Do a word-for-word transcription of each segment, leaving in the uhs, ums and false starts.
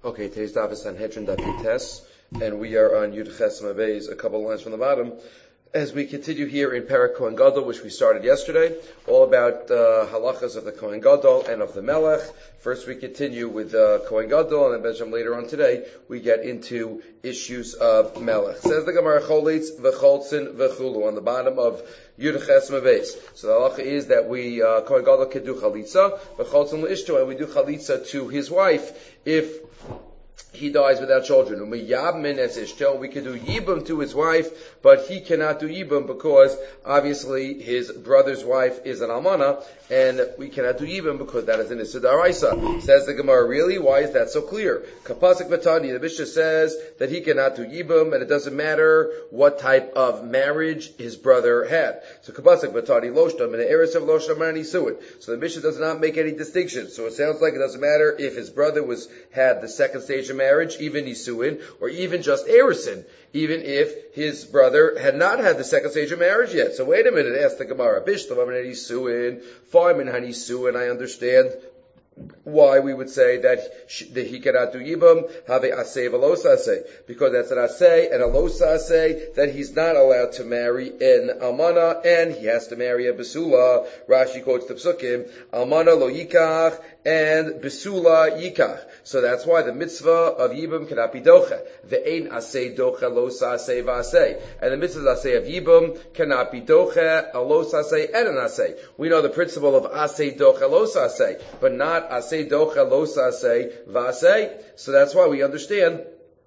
Okay, today's daf is Sanhedrin Daf Tes, and we are on Yud Ches Mavez, a couple of lines from the bottom, as we continue here in Perek Kohen Gadol, which we started yesterday, all about uh, halachas of the Kohen Gadol and of the Melech. First we continue with uh, Kohen Gadol, and then Benjamin later on today, we get into issues of Melech. Says the Gemara, Cholitz v'choltzin v'chulu, on the bottom of Yud Ches Mavez. So the halacha is that we, uh, Kohen Gadol can do chalitza, v'choltzin l'ishto, and we do chalitza to his wife if he dies without children. We can do yibum to his wife, but he cannot do yibum because obviously his brother's wife is an almana, and we cannot do yibum because that is an issur d'oraisa. Says the Gemara, really? Why is that so clear? Kapasik Batani, the Mishnah says that he cannot do yibum, and it doesn't matter what type of marriage his brother had. So Kapasik Batani Loshtam, and the heiress of Loshtam and Isuin. So the Mishnah does not make any distinction. So it sounds like it doesn't matter if his brother was had the second stage of marriage, even Isuin, or even just Erisin, even if his brother had not had the second stage of marriage yet. So wait a minute, ask the Gemara, Bishlam and Isuin, Farmin Han Isuin, I understand why we would say that, she, that he cannot do yibum, have a asay v'los asay, because that's an asay and a los asay, that he's not allowed to marry an almana, and he has to marry a besula. Rashi quotes the psukim, almana lo yikach, and besula yikach. So that's why the mitzvah of yibum cannot be doche. Ve'ein asay doche los asay v'asay. And the mitzvah asay of yibum cannot be doche, a los asay, and an asay. We know the principle of asay doche los asay, but not asay docha los asay vasay. So that's why we understand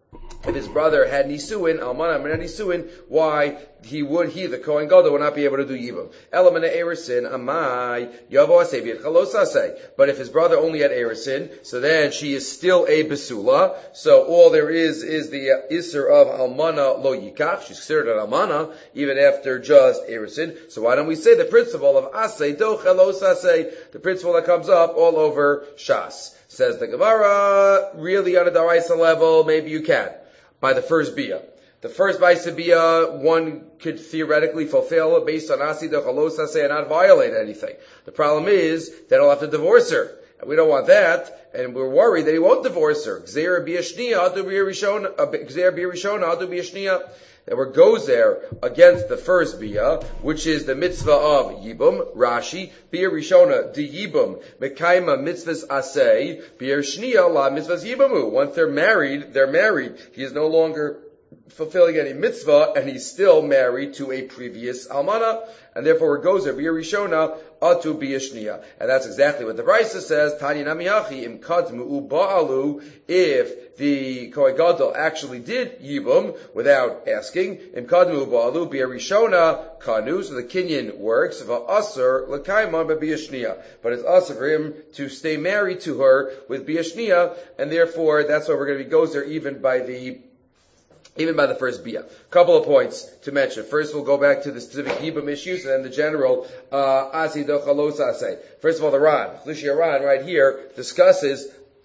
if his brother had nisuin, almana and nisuin, why he would, he, the Kohen Gadol, would not be able to do yibum. Elamana erisin, amai, yavo asay v'chalos asay. But if his brother only had erisin, so then she is still a besula. So all there is is the uh, isser of almana lo yikach. She's considered an almana even after just erisin. So why don't we say the principle of asay docha los asay, the principle that comes up all over Shas? Says the Gemara, really on a daraisa level, maybe you can. By the first bia. The first Baisa bia, one could theoretically fulfill based on asi docha los asay and not violate anything. The problem is that he'll have to divorce her. And we don't want that, and we're worried that he won't divorce her. Gzeir b'yashniya, adu b'yarishona, gzeir b'yarishona, adu b'yashniya. That where goes there against the first bia, which is the mitzvah of yibum, Rashi, bia rishona, di yibum, mekaima mitzvahs asay, bia shniya la mitzvahs yibamu. Once they're married, they're married. He is no longer fulfilling any mitzvah, and he's still married to a previous almana, and therefore it goes there, bia rishona, atu bia shniya. And that's exactly what the Brisa says, Tanya namiyachi, im kadmu ba'alu, if the Kohen Gadol actually did yibum without asking, im kadmu ba'alu, bia rishona, kanu, so the kinyan works, va'asr, l'kaima bia shniya. But it's asr for him to stay married to her with bia shniya, and therefore that's why we're going to be goes there even by the Even by the first bia. Couple of points to mention. First, we'll go back to the specific yibum issues, and then the general asi docha los asay. First of all, the Ran, Chlushia Ran, right here discusses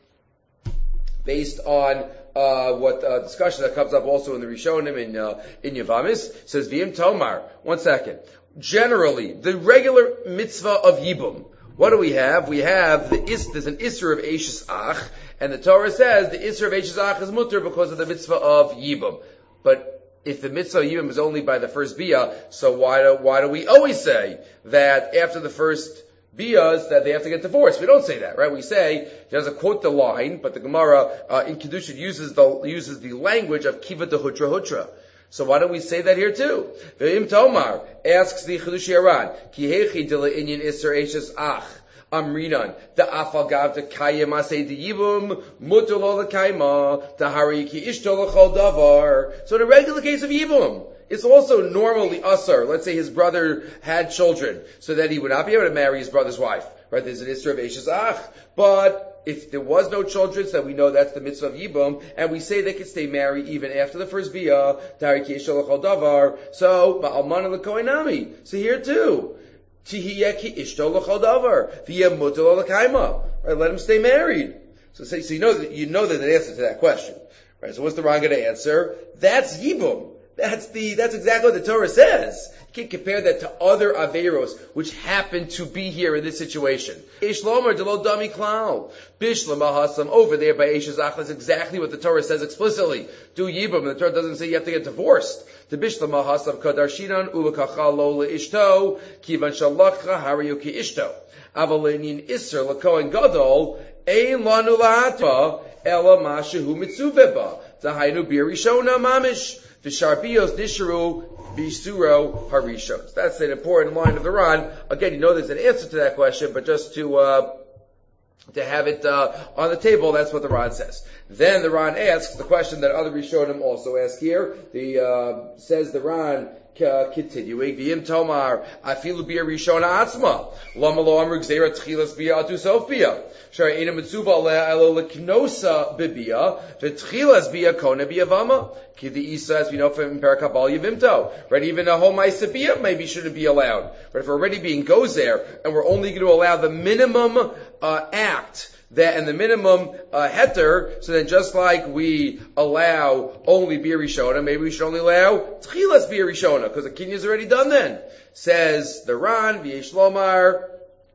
based on uh, what uh, discussion that comes up also in the Rishonim in uh, in Yavamis. Says V'im Tomar. One second. Generally, the regular mitzvah of yibum. What do we have? We have the is, there's an isser of Eishes Ach, and the Torah says the isser of Eishes Ach is mutter because of the mitzvah of Yibum. But if the mitzvah of Yibum is only by the first bia, so why do, why do we always say that after the first bias that they have to get divorced? We don't say that, right? We say, he doesn't quote the line, but the Gemara uh, in Kedushin uses the, uses the language of Kiva de Hutra Hutra. So why don't we say that here too? Ve'im Tomar asks the Chedushi Aran, Ki hechi dila inyan iser eishes ach, amrinan, the afagav the kayim asay the yibum, mutulo the kaima, the hari ki ishto l'chol davar. So in a regular case of yibum, it's also normally usar. Let's say his brother had children, so that he would not be able to marry his brother's wife. Right? There's an isser of eishes ach, but if there was no children, so we know that's the mitzvah of Yibum, and we say they can stay married even after the first bia, so, ba'almana l'koinami. So here too, tihiyeki ishto l'chol davar, v'yemutel l'kaima. Right, let him stay married. So, so you know that, you know that the answer to that question. Right, so what's the wrong going to answer? That's Yibum. That's the, that's exactly what the Torah says. You can't compare that to other Averos, which happen to be here in this situation. Ishlomer delo dami klal. Bishlam ahasam over there by Eshes Achla is exactly what the Torah says explicitly. Do Yibam, the Torah doesn't say you have to get divorced. The Bishlam ahasam kadarshinan ulakachal lo leishto, kivan shalakcha harayu ki ishto. Avalenin iser lakohen gadol, ein lanu lahatva, ela mashehu mitzuveba. Zahainu birishona mamish. V'sharbios nisharu bisuro harishos. That's an important line of the Ran. Again, you know there's an answer to that question, but just to uh, to have it uh, on the table, that's what the Ran says. Then the Ran asks the question that other Rishonim also ask here. The uh, says the Ran. Continuing, V'im Tomar, Afilu Bia Rishona Atzma, Lama Lo Amru Gzeira Tchilas Bia Atu Sof Bia, Shari Ena Mitzuva Aleh Elo Leknosa Bibia, V'Tchilas Bia Kona Bia Vama, Ki the Isa, as we know from Perakabal Yavimto, right? Even a home Isa Bia maybe shouldn't be allowed. But if we're already being goes there, and we're only going to allow the minimum uh, act, that and the minimum uh, heter, so then just like we allow only bir rishona, maybe we should only allow tchilas bir rishona, because the kinyan is already done then. Says the Ran, v'yesh lomar,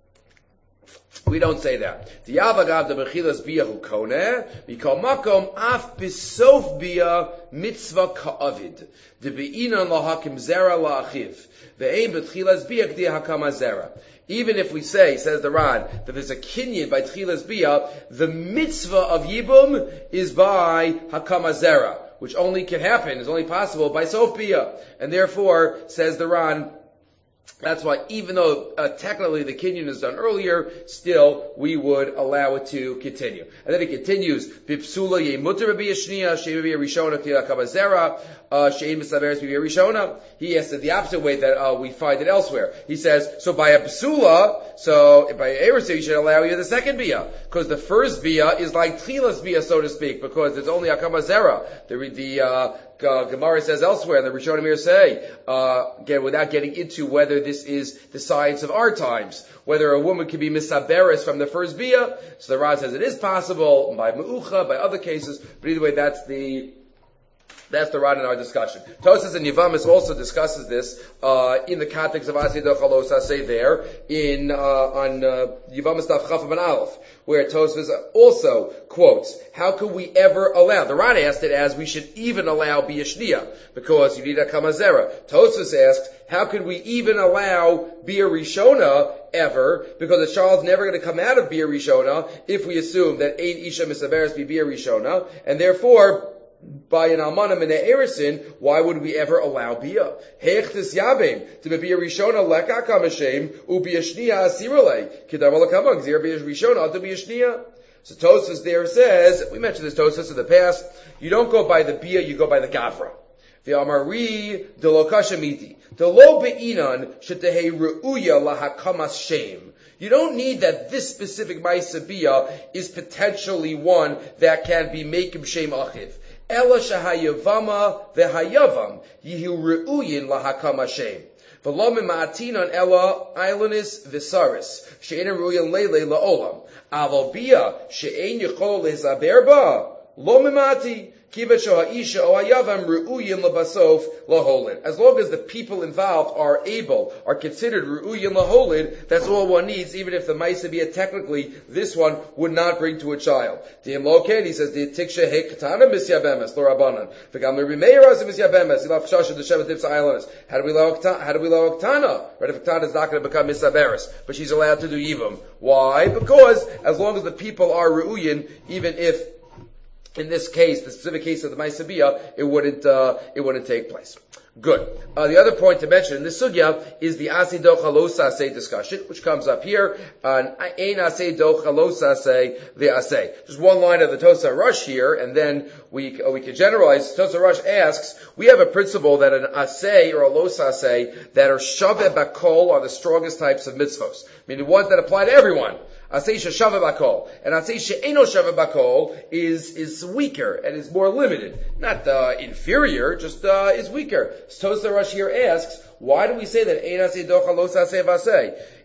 we don't say that. The avagav the bechilas bia hu koneh, mikol makom af bisof bia mitzvah ka'avid, de be'inan lahakim zera la'achiv, ve'ein betchilas bia k'di hakama zera. Even if we say, says the Ran, that there's a kinyan by Tchilas Bia, the mitzvah of Yibum is by Hakama Zera, which only can happen, is only possible by Sof Bia. And therefore, says the Ran, that's why even though uh, technically the kinyan is done earlier, still we would allow it to continue. And then it continues, Bipsula ye mutter b'bia shniya, she'e b'bia rishona k'ila kabazera, she'e misaveres b'bia rishona. He asked it the opposite way that uh, we find it elsewhere. He says, so by a psula, so by Eretz you should allow you the second bia, because the first bia is like tchilas bia, so to speak, because it's only a kabazera. The, the, uh, Uh, Gemara says elsewhere, the Rishonim here say, uh, again, without getting into whether this is the science of our times, whether a woman could be misaberes from the first bia, so the Ran says it is possible, by Me'ucha, by other cases, but either way, that's the, that's the Ran in our discussion. Tosas and Yavamis also discusses this, uh, in the context of Aseh Dochalos Aseh there, in, uh, on, uh, Yavamis Daf Chaf Ben Aleph, where Tosfos also quotes, how could we ever allow, the Ran asked it as we should even allow Bia Shniya, because you need a Kamazera. Tosfos asked, how could we even allow Bia Rishona ever, because the child's never going to come out of Bia Rishona if we assume that Ein Isha Misaveres be Bia Rishona, and therefore, by an almana min erisin, why would we ever allow bia? Heichtis yabim to be bia rishona lekak hamashem u bia shniya asirulei kidam alakama gzir bia rishona to bia shniya. So Tosfos there says, we mentioned this Tosfos in the past, you don't go by the bia, you go by the gavra. The amari de lo kashamiti de lo beinan shetehei reuya lahakamas shem. You don't need that this specific ma'aseh bia is potentially one that can be mekim shem achiv. Ela shahayavama vehayavam yihu reuyin lahakam Hashem. V'lo mima'atinan ela ailonis v'saris she'ein reuyin leile la'olam. Aval bia she'ein yichol lezaber ba lo mima'ati. As long as the people involved are able, are considered ru'uyin laholid, that's all one needs, even if the ma'aseh bia technically, this one would not bring to a child. He says, the tiksha hekatana misyabemes, l'rabanan. V'gam l'rimeiraz misyabemes, ilav chasha d'shevet dipsa ailonis. How do we allow Oktana? Right, if Oktana is not going to become misyaberes, but she's allowed to do yivam. Why? Because, as long as the people are ru'uyin, even if in this case, the specific case of the ma'aseh bia, it wouldn't, uh, it wouldn't take place. Good. Uh, the other point to mention in this sugya is the aseh docha lo saseh discussion, which comes up here on ein aseh docha lo saseh the aseh. Just one line of the Tosa Rush here, and then we uh, we can generalize. Tosa Rush asks, we have a principle that an aseh or a lo saseh that are shaveh bakol are the strongest types of mitzvos, meaning the ones that apply to everyone. Aseh sheshaveh bakol, and aseh she'eno shaveh bakol is is weaker and is more limited, not uh, inferior, just uh, is weaker. Tosa Rush here asks, why do we say that ein aseh docha lo saseh v'aseh?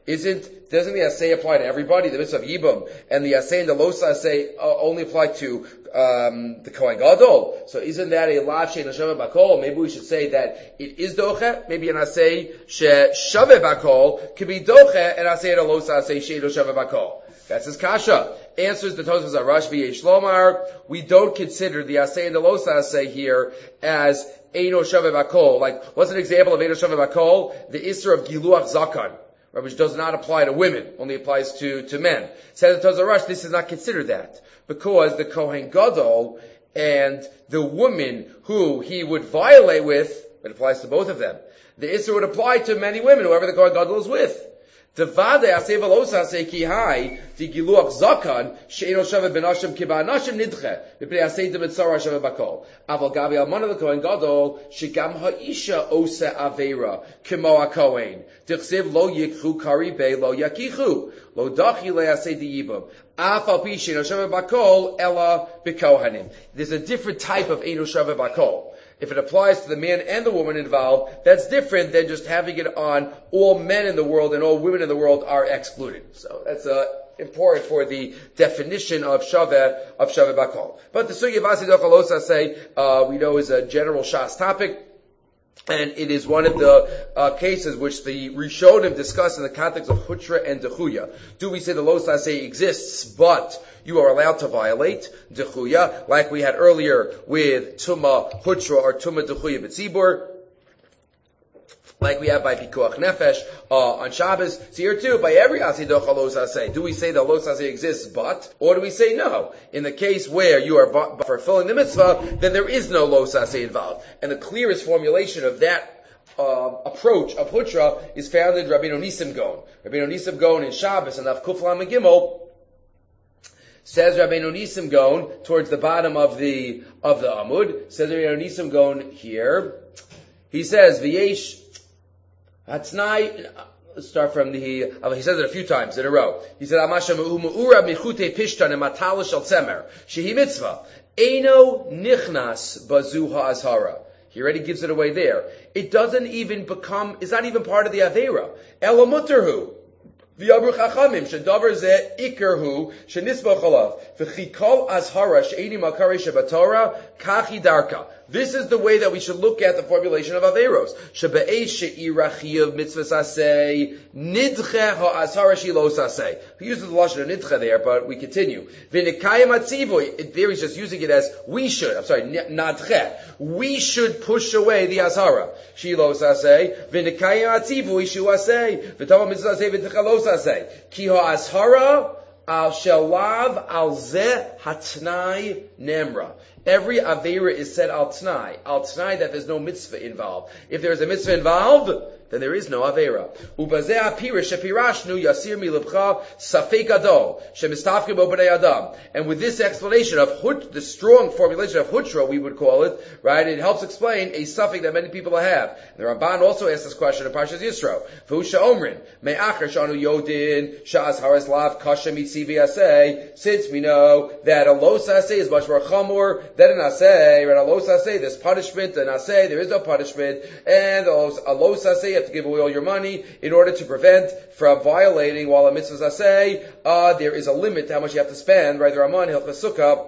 Isn't, doesn't the Asay apply to everybody, the mitzvah of Yibum, and the Asay and the Losa Asay uh, only apply to um, the Kohen Gadol? So isn't that a Lav Shein Shaveh Bakol? Maybe we should say that it is Doche. Maybe an Asay She Shaveh Bakol could be Doche, and Asay and a Losa Asay Shein Shaveh Bakol. That's his kasha. Answers the Tosfos Arash v'Yesh Lomar. We don't consider the Asay and the Losa Asay here as Eino Shaveh Bakol. Like, what's an example of Eino Shaveh Bakol? The Isser of Giluach Zakan, right, which does not apply to women, only applies to, to men. Says the Tosfos Arash, this is not considered that, because the Kohen Gadol and the woman who he would violate with, it applies to both of them. The Isser would apply to many women, whoever the Kohen Gadol is with. The vade asay velosa asay ki hai di giluach zakan sheino shaveh benashim ki ba'anashim nidche b'pnei asay d'mitzara shaveh bakol aval gabi almana the kohen gadol shegam ha'isha ose avera kimo ha'kohen dichsiv lo yikchu kari bei lo yakichu lo dachi le asay d'yibum af al pi sheino shaveh bakol ella b'kohanim. There's a different type of eino shaveh bakol. If it applies to the man and the woman involved, that's different than just having it on all men in the world and all women in the world are excluded. So that's uh, important for the definition of Shaveh, of Shaveh Bakol. But the Sugya Vasi Dochalosa say, uh, we know is a general Shas topic. And it is one of the uh, cases which the Rishonim discuss in the context of Hutra and Dechuya. Do we say the Lo Saseh exists, but you are allowed to violate Dechuya, like we had earlier with Tuma Hutra or Tuma Dechuya B'tzibur, like we have by Pikuach Nefesh uh, on Shabbos. So here too, by every Aseh Docha Lo Saseh, do we say the Lo Saseh exists, but, or do we say no? In the case where you are bu- fulfilling the mitzvah, then there is no Lo Saseh involved. And the clearest formulation of that uh, approach of Hutra is found in Rabbeinu Nisim Gaon. Rabbeinu Nisim Gaon in Shabbos and Av Kuf Lamed Gimel says Rabbeinu Nisim Gaon towards the bottom of the of the Amud. Says Rabbeinu Nisim Gaon here. He says V'yesh Hatznai, let's start from the, uh, he says it a few times in a row. He said, Amasha me'ura michute pishtan ematalish al tzemer, shehi mitzvah, eino nichnas bazu ha'azhara. He already gives it away there. It doesn't even become, it's not even part of the Aveira. Ela muterhu. V'yabru chachamim, shedavar zeh ikerhu, shenisbach alav, v'chikol azhara, she'eni makari shebatora, kachi darka. This is the way that we should look at the formulation of Averos. Shebe'ei she'irachiyav mitzvahs asay, nidche ha'azhara shilos asay. He uses the lashon of nidche there, but we continue. V'nikayim atzivoy, there he's just using it as we should, I'm sorry, nadche. We should push away the azhara. Shilos asay, v'nikayim atzivoy shu asay, v'tama mitzvahs asay v'nidche los asay. Ki ha'azhara al shelav al zeh hatnai nemra. Every Aveira is said al t'nai. Al t'nai that there's no mitzvah involved. If there's a mitzvah involved, then there is no Aveira. Ubazeh apirish shepirashnu yasir milibcha safek adol shemistafkim bo b'nei adam. And with this explanation of hut, the strong formulation of hutra, we would call it, right? It helps explain a suffix that many people have. And the Ramban also asked this question in Parshas Yisro. V'usha omrin me'acher shanu yodin shas haras lav kasha mitzivi asay. Since we know that a los asay is much more chamor than an asay, right? A los asay, there's punishment, an asay, there is no punishment, and a los asay, you have to give away all your money in order to prevent from violating, while a mitzvah asay, uh, there is a limit to how much you have to spend, right? The Raman, Hilchos Sukkah.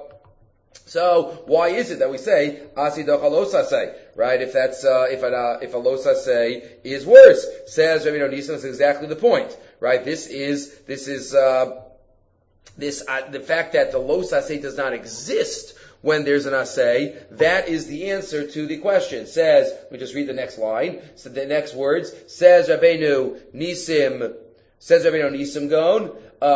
So, why is it that we say, Asi docha los asay, right? If that's, uh, if a, uh, if a los asay is worse, says Rabbeinu Nisim, that's exactly the point, right? This is, this is, uh, this, uh, the fact that the los asay does not exist when there's an asay, that is the answer to the question. Says, let me just read the next line. So the next words, says Rabbeinu Nisim, says Rabbeinu Nisim Gaon,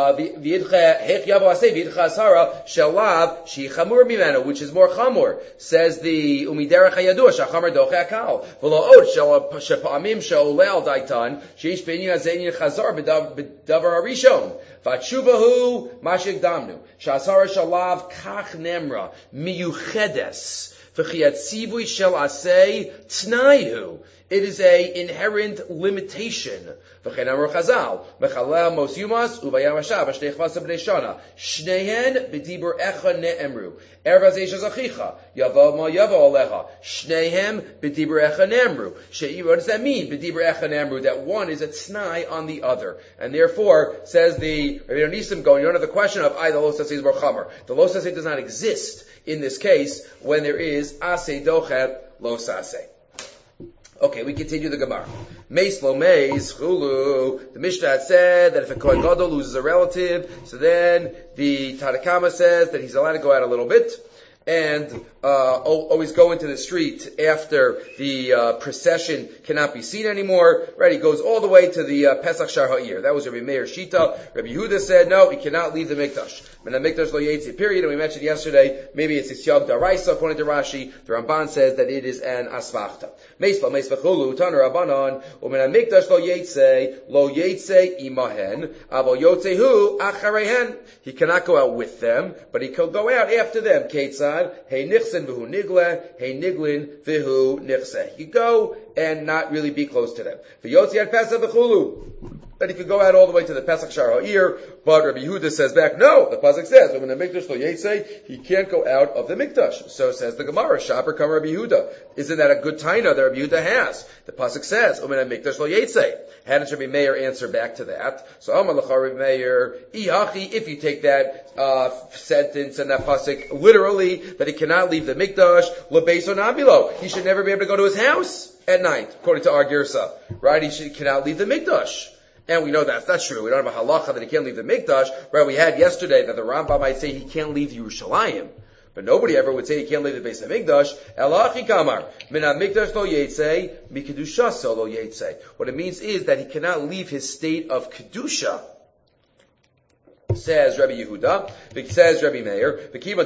which is more chamor. Says the umiderech hayadua shachamar doche akal. V'lo od shepamim she'oleh al daitan sheish be'inyan hazeinin chazar b'davar harishon. Vatshuvahu mashik damnu. Shasara shalav kach nemra miyuchedes. V'chiyatzivui shel asay tnaihu. It is a inherent limitation. V'chein amar Chazal, mechalel mos yumas uvayam hashav ashtei chvasa b'nei shana shneihen b'dibur echa ne'emru erva zeisha zachicha yavo ma yavo alecha shneihem b'dibur echa ne'emru. Shei, what does that mean? B'dibur echa ne'emru, that one is a t'nai on the other, and therefore says the Rabbi Nisim going. You don't have the question of I the lo sasei is bar chamer. The lo sasei does not exist in this case when there is asay dochet lo sasei. Okay, we continue the Gemara. Meis lo meis chulu. The Mishnah had said that if a Kohen Gadol loses a relative, so then the Tanakama says that he's allowed to go out a little bit and uh, always go into the street after the uh, procession cannot be seen anymore. Right, he goes all the way to the uh, Pesach Shar Ha'ir. That was Rabbi Meir Shita. Rabbi Yehuda said, no, he cannot leave the Mikdash. And the Mikdash lo yetzi, period. And we mentioned yesterday, maybe it's Isyag Daraisa, according to Rashi. The Ramban says that it is an asvachta. Meis lo meis v'chulu, Taner Rabbanon, u'men Mikdash lo yetze, lo yetze imahen, avo yotzehu acharehen. He cannot go out with them, but he can go out after them. Ketzad, hey nichsen v'hu nigle, hey niglin v'hu nichse. You go and not really be close to them. V'yotzi ad Pesach v'chulu. That he could go out all the way to the Pesach Shar Ha'ir, but Rabbi Yehuda says back, no, the Pasuk says, when the Mikdash lo yetze, he can't go out of the Mikdash. So says the Gemara, Shaper come Rabbi Yehuda. Isn't that a good taina that Rabbi Yehuda has? The Pasuk says, when the Mikdash lo yetze. How did Rabbi Meir answer back to that? So Amar L'cha Rabbi Meir, Ihachi, if you take that uh, sentence and that Pasuk literally, that he cannot leave the Mikdash, L'beis onabilo, he should never be able to go to his house at night, according to our Girsa. Right? He should, cannot leave the Mikdash. And we know that's not true. We don't have a halacha that he can't leave the Mikdash. Right? We had yesterday that the Rambam might say he can't leave Yerushalayim. But nobody ever would say he can't leave the Beis HaMikdash. Elachi kamar. Min HaMikdash lo yetze, mikadushaso lo yetze. What it means is that he cannot leave his state of kedusha. Says Rabbi Yehuda, says Rabbi Meir,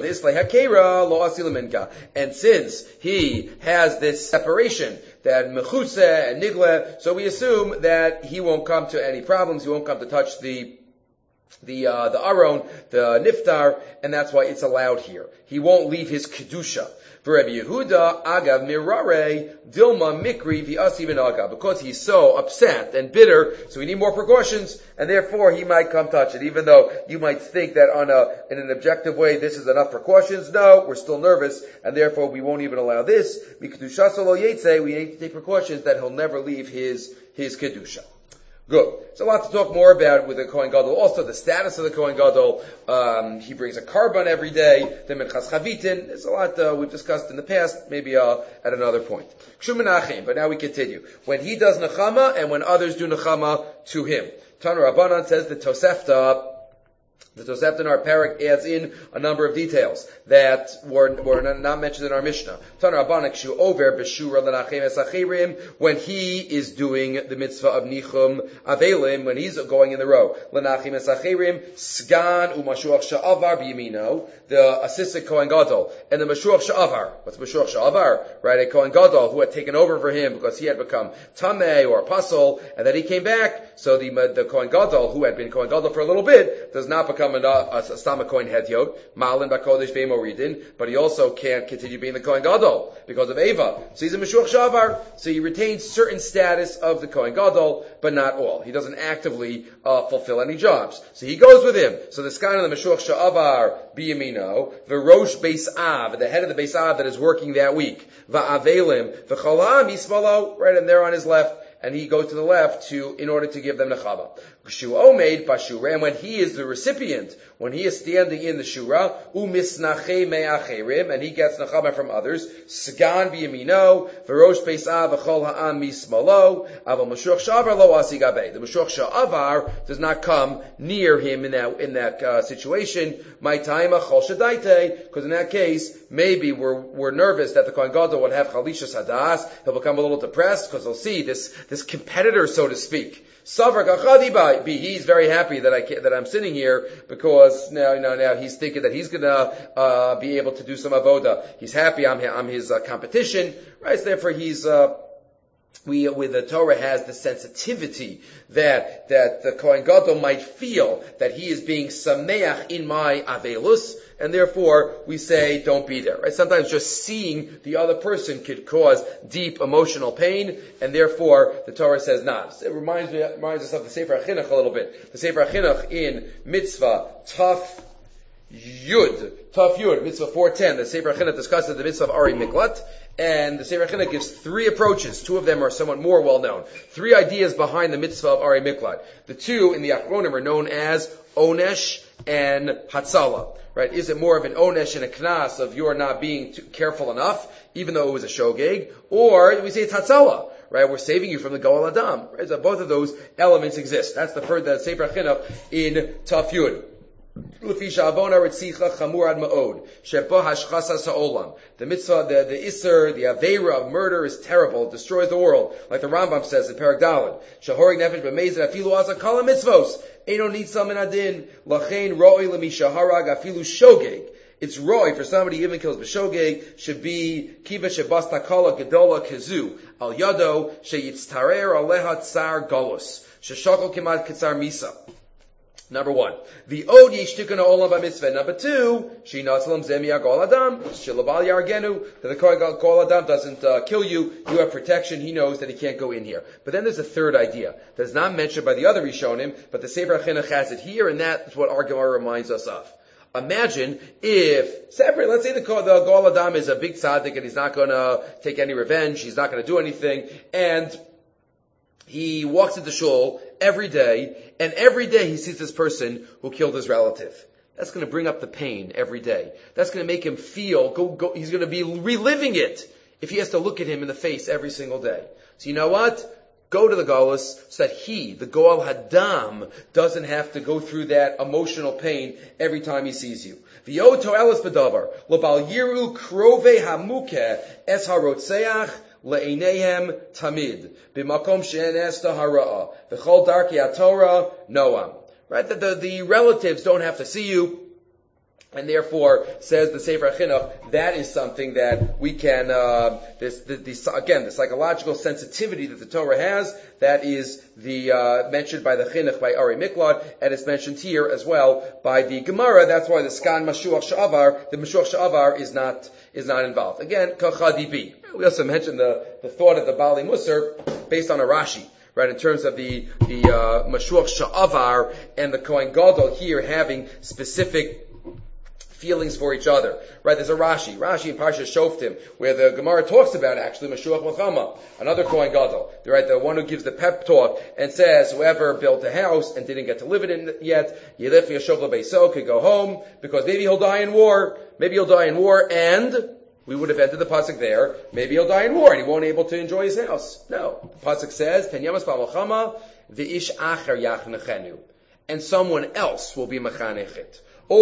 and since he has this separation, that mechuse and nigle, so we assume that he won't come to any problems, he won't come to touch the the uh, the aron, the niftar, and that's why it's allowed here. He won't leave his kedusha. For Rabbi Yehuda, agav mirare dilma mikri v'asi v'naga, because he's so upset and bitter, so we need more precautions, and therefore he might come touch it. Even though you might think that on a in an objective way this is enough precautions, no, we're still nervous, and therefore we won't even allow this. Mikdusha lo yetze, we need to take precautions that he'll never leave his his kedusha. Good. There's a lot to talk more about with the Kohen Gadol. Also, the status of the Kohen Gadol. Um, he brings a carbon every day. The Minchas Chavitin. There's a lot uh, we've discussed in the past. Maybe uh, at another point. Kshumenachim. But now we continue. When he does nechama and when others do nechama to him. Tanur Rabbanan says the Tosefta. The Tosefta in our parak adds in a number of details that were, were not mentioned in our Mishnah. Taner Rabbanan kshu over b'shura l'nachem esachirim, when he is doing the mitzvah of nichum avelim, when he's going in the row. L'nachem esachirim, sgan u'mashuach sha'avar b'yamino, the assistant Kohen Gadol, and the mashuach sha'avar. What's mashuach sha'avar? Right, a Kohen Gadol who had taken over for him because he had become tameh or apostle, and then he came back. So the the Kohen Gadol who had been Kohen Gadol for a little bit does not become a, a, a Stama Kohen Hedyot, Malin Bakodesh Ve'Moridin, but he also can't continue being the Kohen Gadol because of Eva. So he's a Meshuach Shavar, so he retains certain status of the Kohen Gadol, but not all. He doesn't actively uh, fulfill any jobs. So he goes with him. So the sky of the Meshuach Shavar Biyamino, V'Rosh Beis Av, the head of the Beis Av that is working that week, Va'avelim, V'Cholam Yismalo, right, and there on his left, and he goes to the left to in order to give them nechama. And when he is the recipient, when he is standing in the shura, umisnache me'acherim, and he gets nechama from others, sgan b'yamino, v'rosh peisa v'chol ha'am mismalo, aval mashuach shavar lo asigabe. The mashuach shavar does not come near him in that in that uh, situation. My time chol shadaite, because in that case, maybe we're we're nervous that the Kohen Gadol would have chalishas hadas. He'll become a little depressed because he'll see this this competitor, so to speak. Savrak achadi be he's very happy that I can, that I'm sitting here because now you know now he's thinking that he's gonna uh, be able to do some avoda. He's happy I'm I'm his uh, competition, right? So therefore he's uh, we, with the Torah has the sensitivity that, that the Kohen Gadol might feel that he is being sameach in my avelus, and therefore we say don't be there. Right? Sometimes just seeing the other person could cause deep emotional pain, and therefore the Torah says not. It reminds me, reminds us of the Sefer HaChinuch a little bit. The Sefer HaChinuch in Mitzvah Taf Yud, Taf Yud, Mitzvah four ten. The Sefer HaChinuch discusses the Mitzvah of Ari Miklat. And the Sefer HaChinuch gives three approaches. Two of them are somewhat more well known. Three ideas behind the mitzvah of Ari Miklat. The two in the Achronim are known as Onesh and Hatzala. Right? Is it more of an Onesh and a Knas of you're not being too careful enough, even though it was a Shogeg? Or we say it's Hatzala. Right? We're saving you from the Goel Adam. Right? So both of those elements exist. That's the first, the Sefer HaChinuch in Taf Yud. The mitzvah, the, the Isser, the Aveira of murder is terrible. It destroys the world. Like the Rambam says in Perek Daled. Shahorig nefesh b'mezid afilu aza kala mitzvos. Eino nitzal min adin. Lachein roi lemishaharag afilu shogeg. It's roi for somebody even kills b'shogeg should be kiva shebasta kala gedola kezu. Al yado sheyitztarer aleha tsar galus. Sheshakol kimat kitzar misa. Number one, the od yishtikun olam b'mitzvah. Number two, she natzlam zemi agol adam shilabal yargenu. That the agol adam doesn't uh, kill you. You have protection. He knows that he can't go in here. But then there's a third idea that's not mentioned by the other Rishonim, but the Sefer HaChinuch has it here, and that's what our Gemara reminds us of. Imagine if separate. Let's say the the agol adam is a big tzaddik and he's not going to take any revenge. He's not going to do anything, and he walks into shul every day, and every day he sees this person who killed his relative. That's going to bring up the pain every day. That's going to make him feel, go, go, he's going to be reliving it if he has to look at him in the face every single day. So you know what? Go to the Galus so that he, the Goal Hadam, doesn't have to go through that emotional pain every time he sees you. V'yo to'elas b'davar, l'bal yiru krove hamuke es harotzeach, le'eineihem tamid b'makom she'en esta hara'a v'chol darki haTorah noam. Right, that the, the relatives don't have to see you, and therefore says the Sefer HaChinuch that is something that we can uh, this, the, the, again the psychological sensitivity that the Torah has, that is the uh, mentioned by the Chinuch by Ari Miklat, and it's mentioned here as well by the Gemara. That's why the Skan Mashuach Sha'avar, the Mashuach Sha'avar is not is not involved. Again, Kachadibi. We also mentioned the, the thought of the Bali Musar based on a Rashi, right, in terms of the, the, uh, Mashuach Sha'avar and the Kohen Gadol here having specific feelings for each other. Right, there's a Rashi, Rashi in Parsha Shoftim, where the Gemara talks about actually Mashuach Milchama, another Kohen Gadol, right, the one who gives the pep talk and says, whoever built a house and didn't get to live in it yet, Yelef Yashov L'Beiso, could go home, because maybe he'll die in war, maybe he'll die in war, and we would have ended the pasuk there. Maybe he'll die in war and he won't be able to enjoy his house. No, the pasuk says, "Pen yamas b'malchama v'ish acher yachnechenu," and someone else will be mechanechet.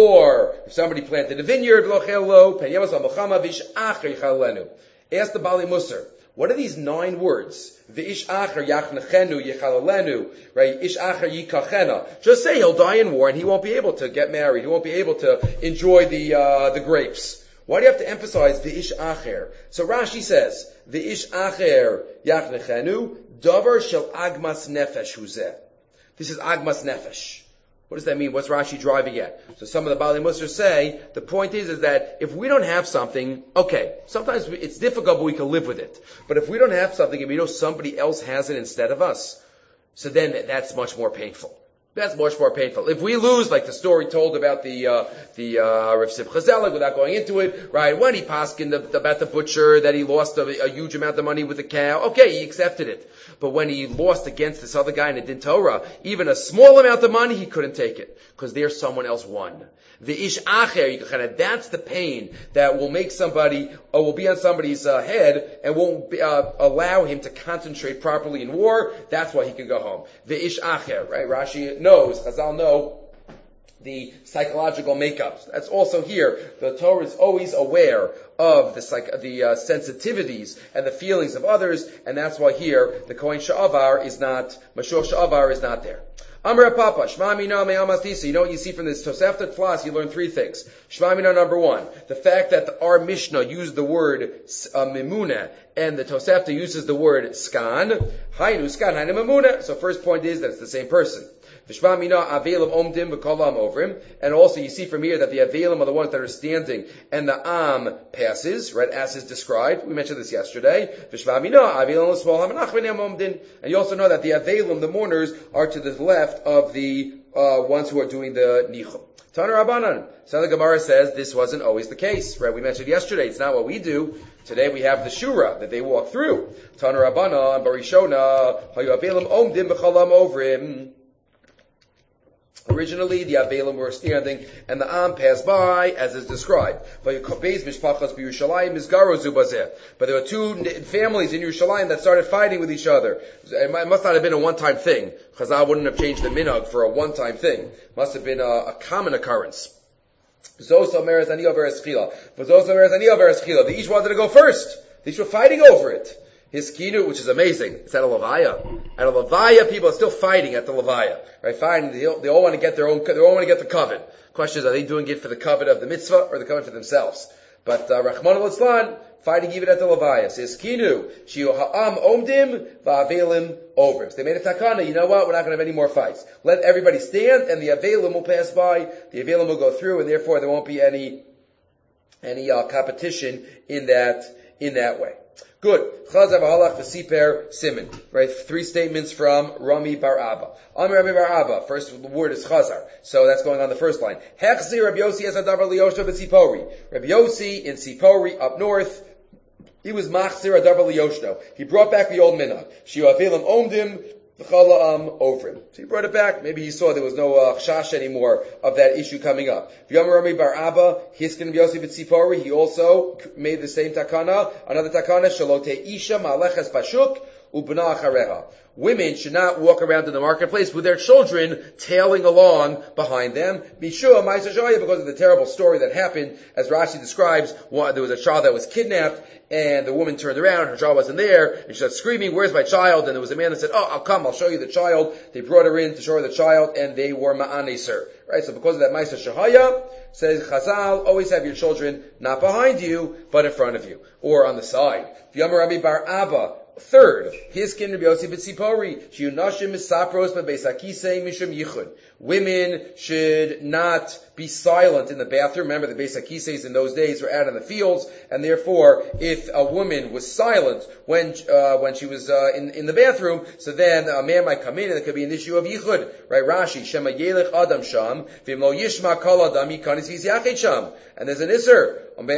Or if somebody planted a vineyard, lochelo pen yamas b'malchama v'ish acher yichalenu. Ask the Bali Musar, what are these nine words? V'ish acher yachnechenu yichalenu, right? Ish acher yikachena. Just say he'll die in war and he won't be able to get married. He won't be able to enjoy the uh, the grapes. Why do you have to emphasize the ish acher? So Rashi says, the ish acher yachnechenu, davar shel agmas nefesh huzeh. This is agmas nefesh. What does that mean? What's Rashi driving at? So some of the Bali Musar say, the point is, is that if we don't have something, okay, sometimes it's difficult, but we can live with it. But if we don't have something and we know somebody else has it instead of us, so then that's much more painful. That's much more painful. If we lose, like the story told about the uh, the uh, Rav Simcha Zelig, without going into it, right? When he paskined about the butcher that he lost a, a huge amount of money with the cow, okay, he accepted it. But when he lost against this other guy in the Din Torah, even a small amount of money, he couldn't take it because there someone else won. The ish acher, that's the pain that will make somebody, or will be on somebody's uh, head and won't be, uh, allow him to concentrate properly in war. That's why he can go home. The ish acher, right? Rashi knows, Chazal know the psychological makeups. That's also here. The Torah is always aware of the psych- the uh, sensitivities and the feelings of others, and that's why here the Kohen Sha'avar is not, Mashuach Sha'avar is not there. Amar Papa, Shma Mina Me'amas Tisa. You know what you see from this Tosefta Tflas? You learn three things. Shma Mina, number one, the fact that our Mishnah used the word uh, Mimuna, and the Tosefta uses the word Skan. Hainu Skan, Hainu Mimuna. So first point is that it's the same person. V'shma mina avelim omdim v'kolam ovrim. And also you see from here that the avelim are the ones that are standing and the am passes, right, as is described. We mentioned this yesterday. V'shma mina avelim l'smol hamanach v'neim omdin. And you also know that the avelim, the mourners, are to the left of the uh, ones who are doing the nichum. Tana Rabbanan. So the Gemara says this wasn't always the case, right? We mentioned yesterday, it's not what we do. Today we have the Shura that they walk through. Tana Rabbanan, Barishona, hayu avelim omdim v'kolam ovrim. Originally, the Avelim were standing, and the Am passed by, as is described. But there were two families in Yerushalayim that started fighting with each other. It must not have been a one-time thing. Chazal wouldn't have changed the minhag for a one-time thing. It must have been a, a common occurrence. They each wanted to go first. They each were fighting over it. His kinu, which is amazing. It's at a Levaya. At a Levaya, people are still fighting at the Levaya. Right? Fighting, they all, they all want to get their own, they all want to get the covet. Question is, are they doing it for the covet of the mitzvah or the covet for themselves? But, uh, Rahman al-Islan, fighting even at the Levaya. Says kinu, shiyu ha'am omdim, va'avelim over. So they made a takana, you know what, we're not going to have any more fights. Let everybody stand, and the avelim will pass by, the avelim will go through, and therefore there won't be any, any, uh, competition in that, in that way. Good. Chazav halach v'siper simin. Right? Three statements from Rami bar Abba. Amir Rami bar Abba. First the word is chazar. So that's going on the first line. Hechzi Rabbi Yossi as adavar liyosha b'tzipori. Rabbi Yossi in Tzipori up north. He was machzir adavar liyoshno. He brought back the old minhag. Shiu avilim omdim v'chala'am ovrim. So he brought it back. Maybe he saw there was no uh, chash anymore of that issue coming up. V'yamar Rami bar Abba, Hiskin v'Yosef v'tzipori, he also made the same takana. Another takana, shalote isha ma'aleches pashuk u'bna achareha. Women should not walk around in the marketplace with their children tailing along behind them. Bishua ma'isa shoya, because of the terrible story that happened, as Rashi describes. One, there was a child that was kidnapped, and the woman turned around, her child wasn't there, and she started screaming, "Where's my child?" And there was a man that said, "Oh, I'll come, I'll show you the child." They brought her in to show her the child, and they were ma'aneser. Right? So because of that ma'isa shoya, says Chazal, always have your children not behind you, but in front of you, or on the side. V'yamar Rabbi bar Abba. Third, Hiskin Rabbi Yossi b'tzipori, shiyu nashim misapros b'beis hakisei mishum yichud. Women should not be silent in the bathroom. Remember, the beis hakiseis in those days were out in the fields, and therefore, if a woman was silent when uh, when she was uh, in in the bathroom, so then a man might come in, and it could be an issue of yichud. Right? Rashi, Shema yelech adam sham, v'im lo yishma kol adam yikanis v'yisyachet sham. And there's an isser. A man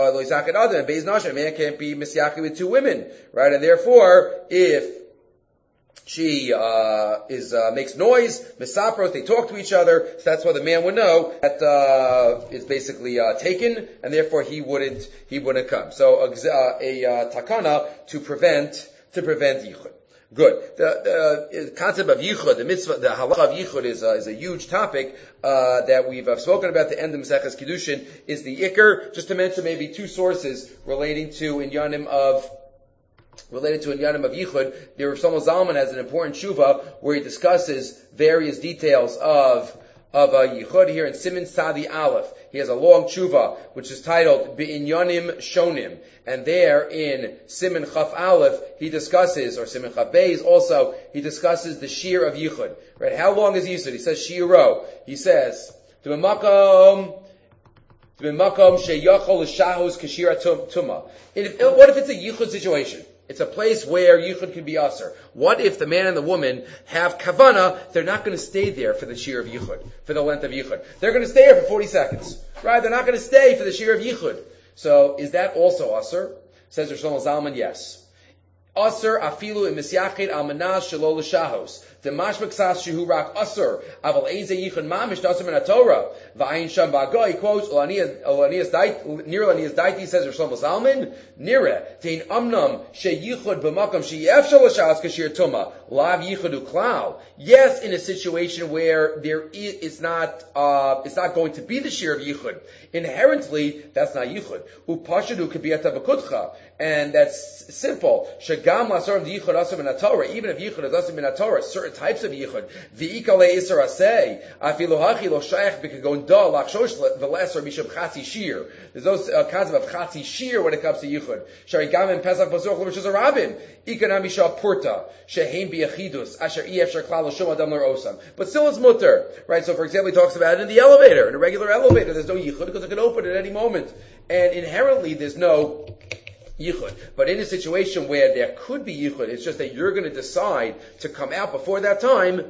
can't be misyaki with two women, right? And therefore, if she uh, is uh, makes noise, misapros, they talk to each other, so that's why the man would know that uh, it's basically uh, taken, and therefore he wouldn't he wouldn't come. So uh, a uh, takana to prevent to prevent yichud. Good. The, the concept of yichud, the mitzvah, the halacha of yichud is, uh, is a huge topic uh, that we've uh, spoken about. The end of Maseches Kiddushin is the ikr. Just to mention maybe two sources relating to inyanim of related to inyanim of yichud. There, Shlomo Zalman has an important tshuva where he discusses various details of of uh, yichud here in Siman Sadi Aleph. He has a long tshuva which is titled Be'inyanim Shonim, and there in Siman Chaf Aleph he discusses, or Siman Chaf Beis also, he discusses the shir of yichud. Right? How long is yichud? He says shiro. He says to b'makom to b'makom sheyachol l'shahos kashira tuma. What if it's a yichud situation? It's a place where yichud can be aser. What if the man and the woman have kavana? They're not going to stay there for the shir of yichud, for the length of yichud. They're going to stay there for forty seconds, right? They're not going to stay for the shir of yichud. So is that also aser? Says Rosh Shlomo Zalman, yes. Aser afilu im misyachid al manas shelo l'shahos. The mashmak sas shehu rak aser aval eze yichud mamish daser min haTorah. V'ayin sham ba'go, he quotes Olanias Daiti, Nir Olanias Daiti, says Rosh Shlomo Zalman, Nire tein amnam she yichud b'makam she yefshel l'shahos kashir tuma lav yichudu klal. Yes, in a situation where there is, it's not, uh, it's not going to be the shir of yichud. Inherently, that's not yichud. Upashadu could be a tabakutcha, and that's simple. Shagam Gam lasorim the yichud asim in Torah. Even if yichud is asim in Torah, certain types of yichud, v'ikale iser asay, afilu hachi lo shayach b'kagon da lachshosh v'leser misham chatzi shir. There's those uh, concept of chatzi shir when it comes to yichud. Shari gam in Pesach Basuch which is a rabbin. Ikanam misha purta sheheim biyachidus asher efshar klal l'shum adam l'rosam. But still it's mutter, right? So for example, he talks about it in the elevator, in a regular elevator. There's no yichud because it can open at any moment, and inherently there's no yichud. But in a situation where there could be yichud, it's just that you're going to decide to come out before that time.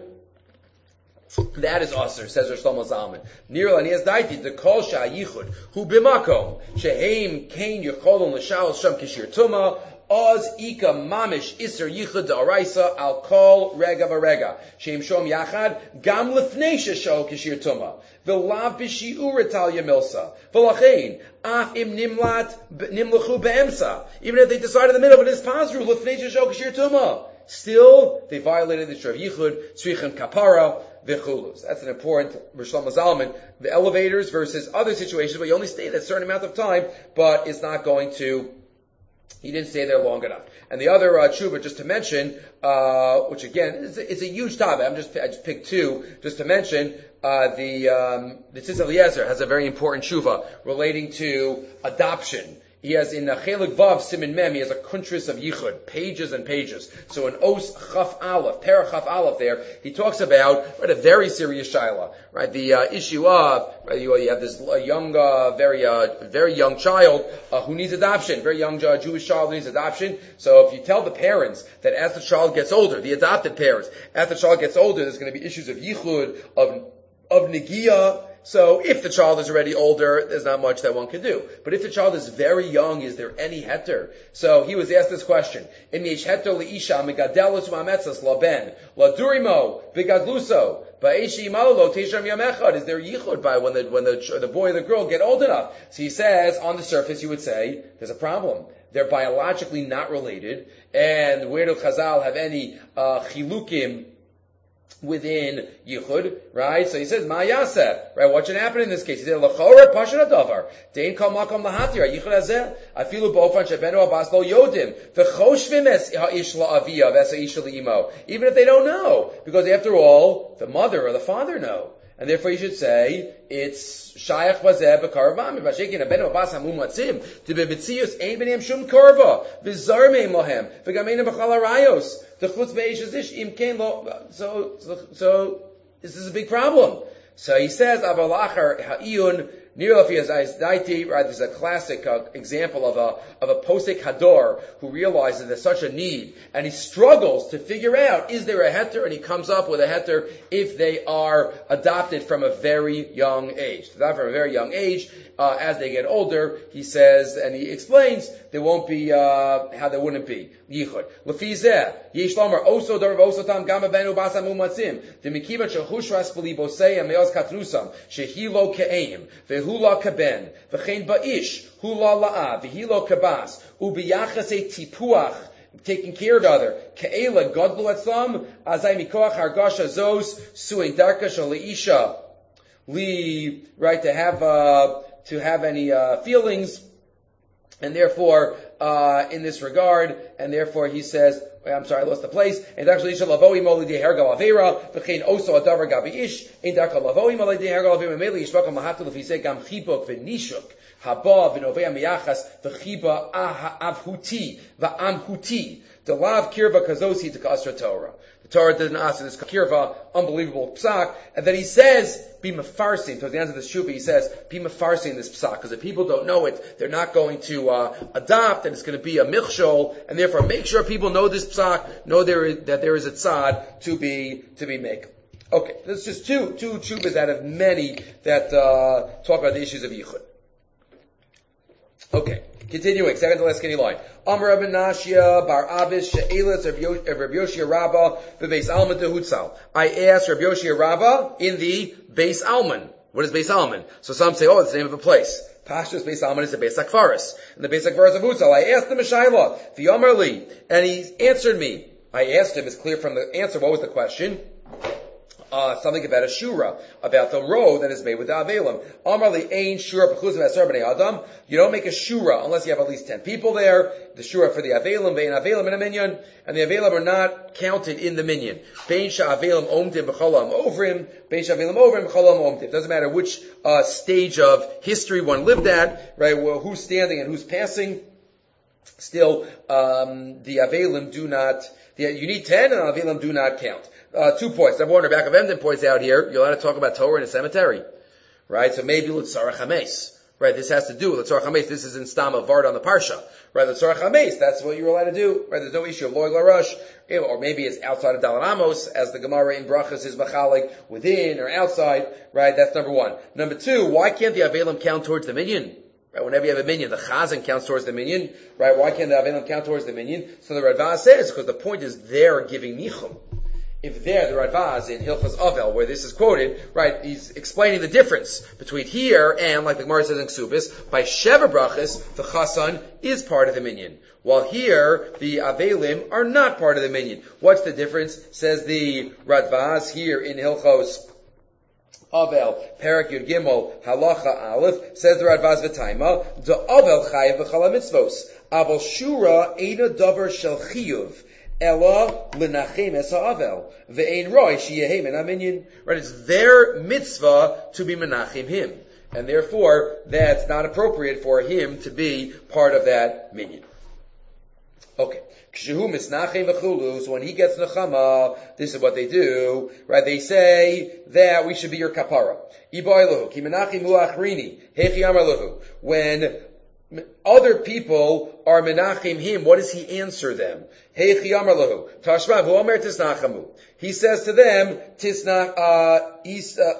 That is aser, says Rosh Shlomo Zalman. Nir l'anias daiti the kol sha yichud hu b'makom sheheim kain yecholon l'shal sham kishir tuma oz ika mamish iser yichud da'araisa al kol rega v'rega sheim shom yachad gam lefnei sheshol kishir tuma v'lav b'shi'ur etal yamilsa v'lachein af im nimlat nimlachu be'emsa. Even if they decide in the middle of it is pasru lefnei sheshol kishir tuma, still they violated the Shrav Yichud tzrichem kapara v'chulus. That's an important Rosh Shlomo Zalman. The elevators versus other situations where you only stay a certain amount of time, but it's not going to. He didn't stay there long enough. And the other uh, tshuva, just to mention, uh, which again is a, is a huge topic. I'm just I just picked two just to mention. Uh, the um, the Tzitz Eliezer has a very important tshuva relating to adoption. He has in uh, Chelik Vav Simin Mem, he has a kuntris of Yichud, pages and pages. So in Os Chaf Aleph, Terach Chaf Aleph there, he talks about, right, a very serious shaila, right, the uh, issue of, right, you, you have this uh, young, uh, very, uh, very young child, uh, who needs adoption, very young uh, Jewish child who needs adoption. So if you tell the parents that as the child gets older, the adopted parents, as the child gets older, there's going to be issues of Yichud, of, of Negiah. So if the child is already older, there's not much that one can do. But if the child is very young, is there any heter? So he was asked this question. Im yesh heter leisha megadelus ma'ametzas laben ladurimo v'gadluso ba'eshi imalo teisham yamechad. Is there yichud by when the when the the boy or the girl get old enough? So he says, on the surface, you would say there's a problem. They're biologically not related, and where do Chazal have any uh, chilukim within Yichud, right? So he says, Ma yaseh, right? What should happen in this case? He said, L'chorah pashut hadavar, dein kol makom lahatir, Yichud hazeh, afilu b'ofan shebenu abas lo yodim, v'choshvim es ha'ish la'aviyah, v'es ha'ish li'imo. Even if they don't know, because after all, the mother or the father know. And therefore you should say, it's shayach vazeh b'karav mami, v'shekin abenu abas hamum matzim, to bebitzius ein b'neim shum karva, v'zarmeim lohem, v'gameinu b'chal harayos, the chutz be'esh zish im kein lo, so, so, so, this is a big problem. So he says, avalachar ha'iyun, Nirlafi as daiti, right? There's a classic uh, example of a of a posek hador who realizes there's such a need, and he struggles to figure out, is there a heter, and he comes up with a heter if they are adopted from a very young age. Adopted from a very young age, uh, as they get older, he says, and he explains, there won't be uh, how there wouldn't be yichud. Lefizeh yesh lomer oso darav oso tam gam benu basam umatzim demikiva shechushras belibosei ameos katrusam shehilo ke'eim vehula kaben v'chein ba'ish hula la'a vehilo kabas ubiyachase tipuach, taking care of the other. Ke'ela godlu etzlam azay mikoach hargasha zos suin darka shaleisha li, right, to have uh, to have any uh, feelings, and therefore uh, in this regard, and therefore he says, I'm sorry, I lost the place. And actually, isha lavoi moli de hergal avera, v'chein oso adavar gabi ish, ein darka lavoi moli de hergal avera, mele yishvakam lahatu lefisei gam chibuk v'nishuk, haba v'novei amiyachas, v'chiba avhuti, v'amhuti, the lav kirva kazosi to kasra Torah. The Torah didn't ask this kirva, unbelievable psak, and then he says, be mefarsin, towards the end of the shuvah, he says, be mefarsin this psak, because if people don't know it, they're not going to uh, adopt, and it's going to be a milchshol, and therefore make sure people know this psak, know there is, that there is a tzad to be, to be made. Okay, that's just two, two shuvahs out of many that uh, talk about the issues of yichud. Okay. Continuing, second to last skinny line. Amar Rabbi Nashia bar Avis she'elas of Rabbi Yoshia Rabbah bebeis Alman tehutzal. I asked Rabbi Yoshia Rabbah in the Beis Alman. What is Beis Alman? So some say, oh, it's the name of a place. Pashtus Beis Alman is the Beis Akvaris. And the Beis Akvaris of Hutzal. I asked him a shayla, v'yomer li, and he answered me. I asked him, it's clear from the answer, what was the question? Uh, something about a shura, about the road that is made with the avelim. Amar li ein shura b'chuzim asar b'nei adam. You don't make a shura unless you have at least ten people there. The shura for the avelim, vein avelim in a minyan, and the avelim are not counted in the minyan. Vein sha avelim omtim b'cholam ovrim, vein sha avelim ovrim b'cholam omtim. Doesn't matter which uh, stage of history one lived at, right? Well, who's standing and who's passing. Still, um, the avelim do not. The, you need ten, and avelim do not count. Uh, two points. Number one, Rebecca Vemden points out here, you're allowed to talk about Torah in a cemetery. Right? So maybe L'tzarech HaMeis. Right? This has to do with L'tzarech HaMeis. This is in Stam of Vard on the Parsha. Right? L'tzarech HaMeis. That's what you're allowed to do. Right? There's no issue of Loy Larush. Or maybe it's outside of Dalar Amos, as the Gemara in Brachas is Machalik, within or outside. Right? That's number one. Number two, why can't the Avelim count towards the minyan? Right, whenever you have a minyan, the chazan counts towards the minyan. Right? Why can't the Avelim count towards the minyan? So the Radvaz says, because the point is they're giving nichum. If there, the Radvaz in Hilchos Avel, where this is quoted, right, he's explaining the difference between here and, like the Gemara says in Ksubis, by Sheva Brachas, the Chasan is part of the minyan. While here, the Avelim are not part of the minyan. What's the difference? Says the Radvaz here in Hilchos Avel, Perak Yud Gimel, Halacha Aleph, says the Radvaz V'taima, the Avel Chayev V'chala Mitzvos, Aval Shura Eina Davar Shel Chiyuv, Ella L'nachem Es Ha'avel, Ve'ein Roi Sheyehei Min HaMinyan. Right, it's their mitzvah to be menachim him, and therefore that's not appropriate for him to be part of that minyan. Okay. So when he gets nechama, this is what they do, right? They say that we should be your kapara. When other people are menachim him, what does he answer them? He says to them, tisnach, uh, is, uh,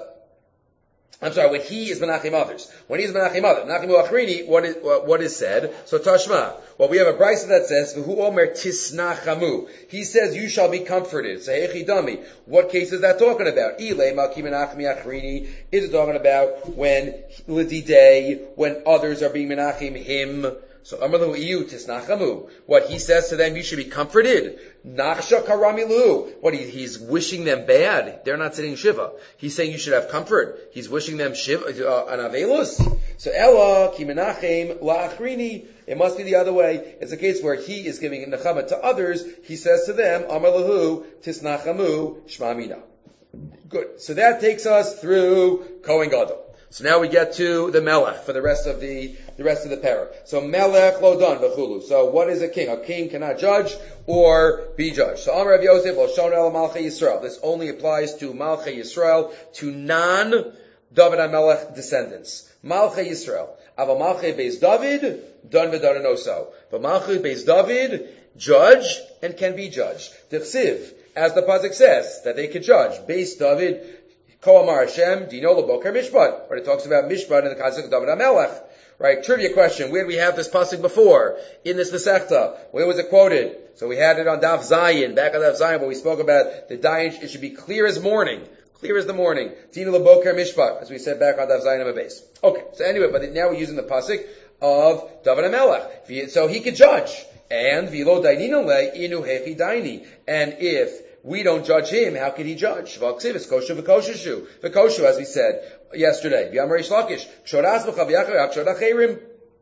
I'm sorry, when he is menachim others. When he is menachim others, menachim u'achrini, what is, what is said? So Tashma. Well, we have a brisa that says, V'hu omer tisnachamu. He says, you shall be comforted. Sehechi dami. What case is that talking about? Ile malki menachim u'achrini. It is talking about when, lididei, when others are being menachim him. So Amalu iyu tisnachamu. What he says to them, you should be comforted. Nachsha karamilu. What he, he's wishing them bad. They're not sitting shiva. He's saying you should have comfort. He's wishing them shiva, uh, an avelus. So Ella ki menachem la'achrini. It must be the other way. It's a case where he is giving nechama to others. He says to them, Amalahu tisnachamu shmamina. Good. So that takes us through Kohen Gadol. So now we get to the Melech for the rest of the the rest of the parak. So Melech lo dan v'chulu. So what is a king? A king cannot judge or be judged. So Amar Rav Yosef lo shon el Malchei Yisrael. This only applies to Malchei Yisrael, to non David HaMelech descendants. Malchei Yisrael. Ava Malchei Beis David dan v'daranoso. But Malchei Beis David judge and can be judged. T'chsiv, as the pasuk says that they could judge. Beis David. Ko Amar Hashem, Dino L'Boker Mishpat. Right, it talks about Mishpat in the context of David HaMelech. Right, trivia question, where did we have this pasuk before? In this Masechta. Where was it quoted? So we had it on Daf Zayin, back on Daf Zayin, where we spoke about the Dayan, it should be clear as morning. Clear as the morning. Dino L'Boker Mishpat, as we said back on Daf Zayin on the base. Okay, so anyway, but now we're using the pasuk of David HaMelech. So he could judge. And Vilo Dainino Le Inu Hechi Daini. And if we don't judge him, how can he judge? V'aksivis koshu v'koshushu. V'koshu, as we said yesterday. V'yamar Lakish. Kshod asmacha v'yachar kshod acherim.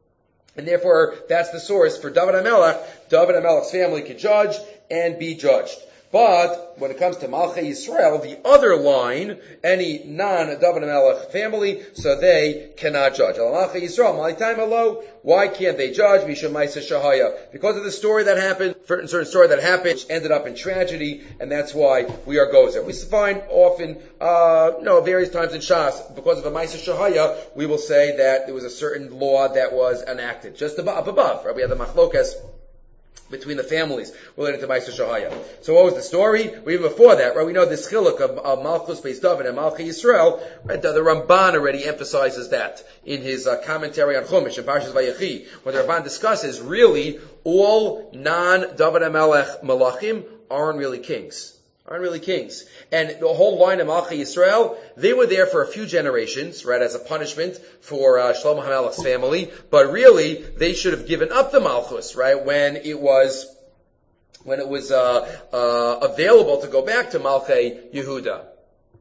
And therefore, that's the source for David HaMelech. David HaMelech's family can judge and be judged. But when it comes to Malchei Yisrael, the other line, any non-David HaMelech family, so they cannot judge. Malchei Yisrael, Malitain Malo, why can't they judge? Mishum Maisa Shahaya. Because of the story that happened, certain certain story that happened, which ended up in tragedy, and that's why we are gozer. We find often, uh, no, various times in Shas, because of a Maisa Shahaya, we will say that there was a certain law that was enacted. Just above, up above, right? We have the Machlokas between the families related to Ma'aser Shahaya. So what was the story? Well, even before that, right, we know this chiluk of, of Malchus Beis David and Malchei Yisrael, right, the, the Ramban already emphasizes that in his uh, commentary on Chumash and Parshas Vayechi, when the Ramban discusses really all non-David HaMelech Malachim aren't really kings. Aren't really kings. And the whole line of Malchei Yisrael, they were there for a few generations, right, as a punishment for uh, Shlomo HaMelech's family, but really, they should have given up the Malchus, right, when it was, when it was, uh, uh, available to go back to Malchei Yehuda.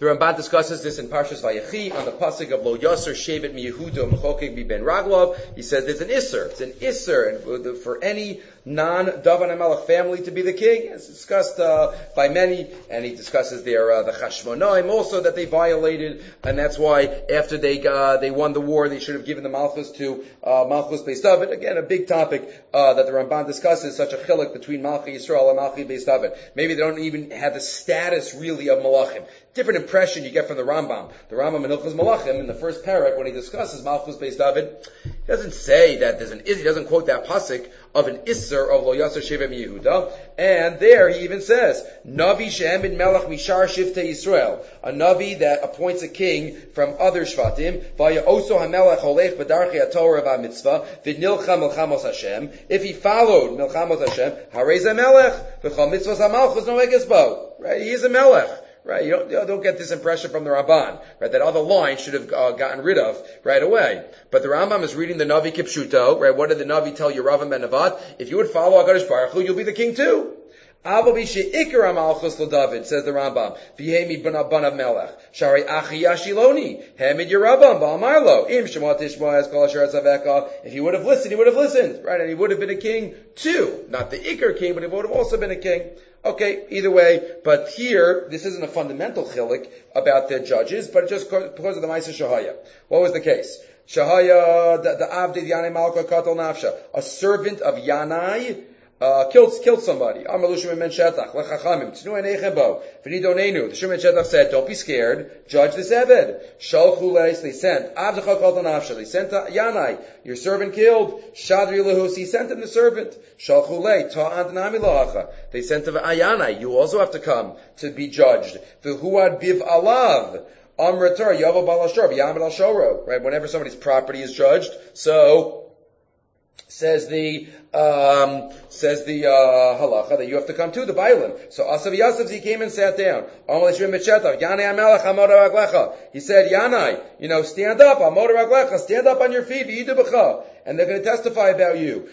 The Ramban discusses this in Parshas Vayechi on the pasuk of Lo Yasser Shevet Mi Yehuda Mechokek Mi Ben Raglov. He says there's an Isser. It's an Isser and for any non-Davan HaMelech family to be the king. It's discussed uh, by many, and he discusses their uh, the Chashmonaim also that they violated, and that's why after they uh, they won the war, they should have given the Malchus to uh, Malchus Beis David. Again, a big topic uh, that the Ramban discusses, such a chiluk between Malchi Yisrael and Malchi Beis David. Maybe they don't even have the status really of Malachim. Different impression you get from the Rambam. The Rambam in Hilchos Malachim, in the first parak, when he discusses Malchus Beis David, he doesn't say that there's an, he doesn't quote that pasuk of an Isser of Lo Yasser Shevet Mi Yehuda, and there he even says, Navi she'emin melech mishar shiftei Yisrael, a Navi that appoints a king from other Shvatim, vaya oso hamelech holech b'darchei haTorah v'amitzvah, v'nilcham milchamos Hashem, if he followed milchamos Hashem, harei ze melech, v'chol mitzvos hamalchus noeges bo, right, he is a melech. Right, you don't, you don't get this impression from the Ramban, right, that other line should have uh, gotten rid of right away. But the Rambam is reading the Navi Kipshuto, right, what did the Navi tell Yeravam ben Nevat? If you would follow HaKadosh Baruch Hu, you'll be the king too. David, says the Rambam, V'hemi b'na b'na melech, Shari achi yashiloni, Hamid Yeravam, Ba'amarlo, Im shema tishma es kol asher tzaveka, if he would have listened, he would have listened, right, and he would have been a king too. Not the Iker king, but he would have also been a king. Okay, either way, but here, this isn't a fundamental chilik about the judges, but just because of the Maisa Shahaya. What was the case? Shahaya, the, the Avdi Yanai Malka Katal Nafsha, a servant of Yanai, Uh, killed, killed somebody. Amalu Shimon Shetach, Lechachamim, Tnu Einechem Bo, V'nidonenu. The Shimon Shetach said, don't be scared, judge this Eved. Shalchu Leis, they sent, Avdecha Kol Nafsha, they sent to Yanai, your servant killed, Shadri Lehus, he sent him the servant. Shalchu Lei, Ta'ant Nami Lahacha, they sent to Yanai, you also have to come to be judged. V'huad Biv Alav, Amratar, Yavo Balashor, V'yamid Al Shoro, right, whenever somebody's property is judged, so, says the um, says the uh, halacha that you have to come to the Bailim. So Asav Yasef, he came and sat down. He said, Yanai, you know, stand up, stand up on your feet, and they're going to testify about you.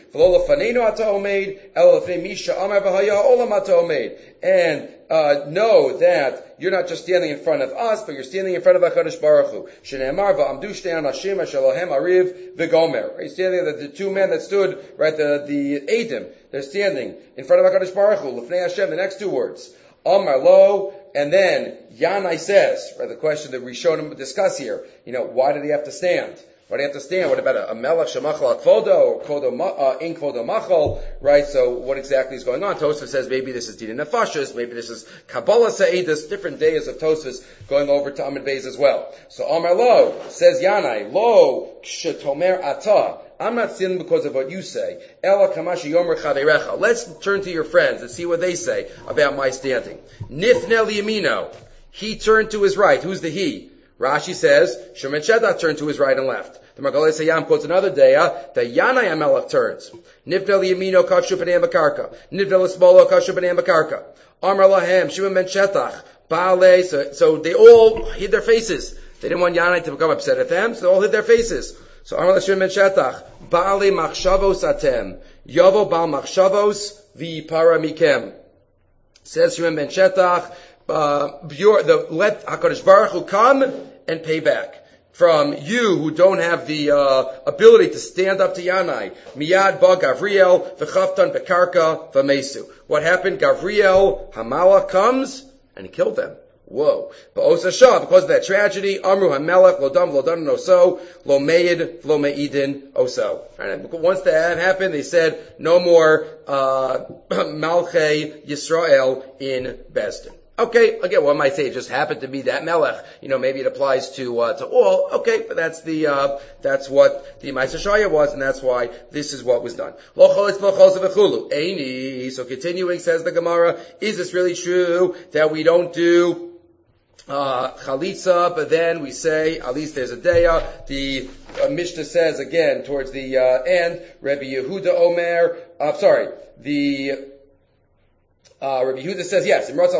And uh, know that you're not just standing in front of us, but you're standing in front of HaKadosh Baruch Hu. Shene'emar v'amdu shtei anashim asher lohem ariv v'gomer. Right, standing there, the two men that stood, right, the the Eidim, they're standing in front of HaKadosh Baruch Hu. L'fnei Hashem, the next two words. Amar lo, and then Yanai says, right, the question that we showed him to discuss here, you know, why did he have to stand? Why do you have to stand? What about a, a melech shemachal kvodo or kvodo uh, in kvodo machal? Right. So what exactly is going on? Tosfos says maybe this is Dina Nefashis, maybe this is Kabbalah Sa'idus, different days of Tosfos going over to Amid Beis as well. So Amar Lo says Yanai Lo Kshetomer Ata. I'm not sinning because of what you say. Ela kamashi yomer chaverecha. Let's turn to your friends and see what they say about my standing. Nifne liyamino. He turned to his right. Who's the he? Rashi says, Shimon Shetach turned to his right and left. The Magalei Sayyam quotes another daya, that Yanai HaMelech turns. Nivdel Yamino Katshu B'nei Bakarka. Nivdel Esmolo Katshu B'nei Bakarka. Amar Lahem, Shimon Ben Shetach. Baalei, so, so they all hid their faces. They didn't want Yanai to become upset at them, so they all hid their faces. So Amar Shimon Ben Shetach. Baalei Machshavos Atem. Yavo Baal Machshavos V'yipara Mikem. Says Shimon Ben Shetach, Uh, the, let HaKadosh Baruch Hu come and pay back from you who don't have the uh, ability to stand up to Yanai. Miyad ba Gavriel v'chavtan bekarka v'mesu. What happened? Gavriel Hamala comes and he killed them. Whoa. Ba'osa shah, because of that tragedy, Amru HaMelech, lo dam, lo dan, no so, lo meid, lo meidin, oso. Right? Once that happened, they said, no more, uh, Malchei Yisrael in Besdin. Okay, again, one might say it just happened to be that melech. You know, maybe it applies to uh, to all. Okay, but that's the uh, that's what the Ma'aser Shaya was, and that's why this is what was done. So continuing, says the Gemara, is this really true that we don't do uh chalitza, but then we say, at least there's a daya, the uh, Mishnah says again towards the uh, end, Rebbe Yehuda Omer, uh, sorry, the Uh, Rabbi Yehuda says yes. Rabbi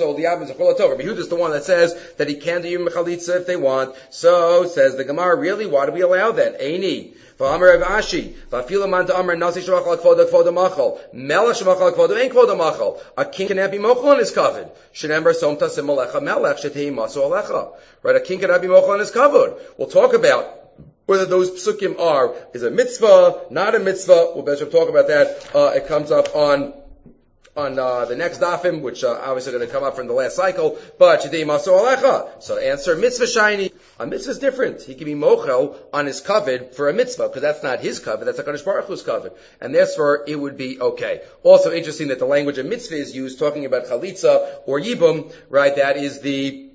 Yehuda is the one that says that he can do Yom Chalitza if they want. So says the Gemara, really? Why do we allow that? Eini. V'amar Rav Ashi. V'afilu man ta'amar nasi shemachal kvoda kvoda machal. Melech shemachal kvoda ain't kvoda machal. A king cannot be mochel on his kavod. Shenember somta simalecha melech shetei masu alecha. Right? A king cannot be mochel on his kavod. We'll talk about whether those psukim are, is a mitzvah, not a mitzvah. We'll better talk about that. Uh, it comes up on on uh, the next dafim, which uh, obviously going to come up from the last cycle, but Shedei Maso Alecha. So the answer, mitzvah shiny. A mitzvah is different. He can be mochel on his kavod for a mitzvah, because that's not his kavod, that's HaKadosh Baruch Hu's kavod. And therefore, it would be okay. Also interesting that the language of mitzvah is used, talking about chalitza or yibum, right? That is the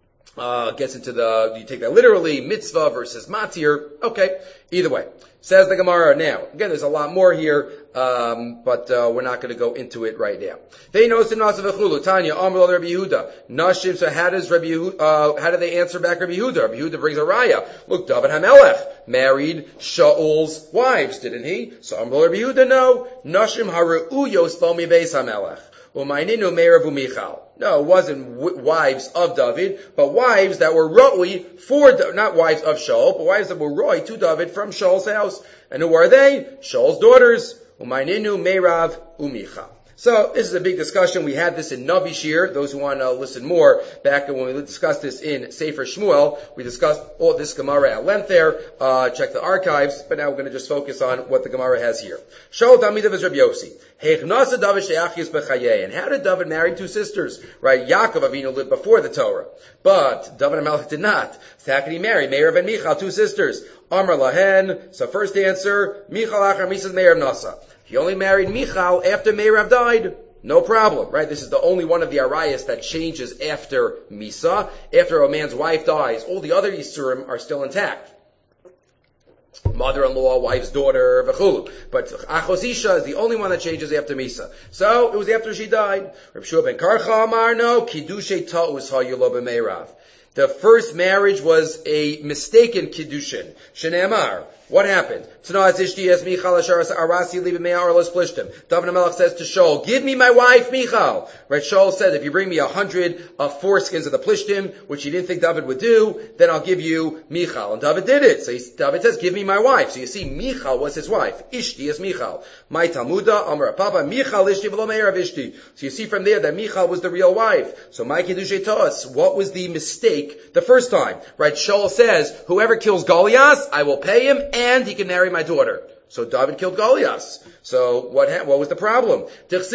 Uh, gets into the, you take that literally, mitzvah versus matir. Okay, either way. Says the Gemara now. Again, there's a lot more here, um, but uh, we're not going to go into it right now. They know Tanya, Amr Rabbi Yehuda. Nashim, so how does Rabbi Yehuda, uh, how do they answer back Rabbi Yehuda? Rabbi Yehuda brings a raya. Look, David HaMelech married Shaul's wives, didn't he? So Amr Rabbi Yehuda, no. Nashim Haru'uyos Lomi Beis HaMelech. Umayninu Meirav Umichal. No, it wasn't w- wives of David, but wives that were roi for, not wives of Shaul, but wives that were roi to David from Shaul's house. And who are they? Shaul's daughters. Umayninu Meirav Umichal. So, this is a big discussion. We had this in Navi Shir. Those who want to listen more, back when we discussed this in Sefer Shmuel, we discussed all this Gemara at length there. Uh, check the archives, but now we're going to just focus on what the Gemara has here. Shaul Talmidav is Rabbi Yossi. Heichnasa David she'achis b'chayei. And how did David marry two sisters? Right, Yaakov Avinu lived before the Torah, but David HaMelech did not. So how could he marry Meirav and Michal, two sisters? Amar Lahen. So first answer, Michal achar misas Meirav nasa. He only married Michal after Meirav died. No problem, right? This is the only one of the arayas that changes after Misa. After a man's wife dies, all the other Yisurim are still intact. Mother-in-law, wife's daughter, v'chulu. But Achos Isha is the only one that changes after Misa. So, it was after she died. Reb Shua ben Karcha Amar, no, Kiddushay Ta'us ha'yulo b'Meirav. The first marriage was a mistaken kiddushin. Shene'amar. What happened? David HaMelech says to Shaul, give me my wife Michal. Right? Shaul said, if you bring me a hundred of foreskins of the plishtim, which he didn't think David would do, then I'll give you Michal. And David did it. So he, David says, give me my wife. So you see, Michal was his wife. Ishti is Michal. My Talmuda, Amar Papa, Michal Ishti v'lo Meirav Ishti. So you see from there that Michal was the real wife. So my Kiddushay Ta'us, what was the mistake the first time? Right? Shaul says, whoever kills Goliath, I will pay him, and he can marry my daughter. So David killed Goliath. So what ha- what was the problem?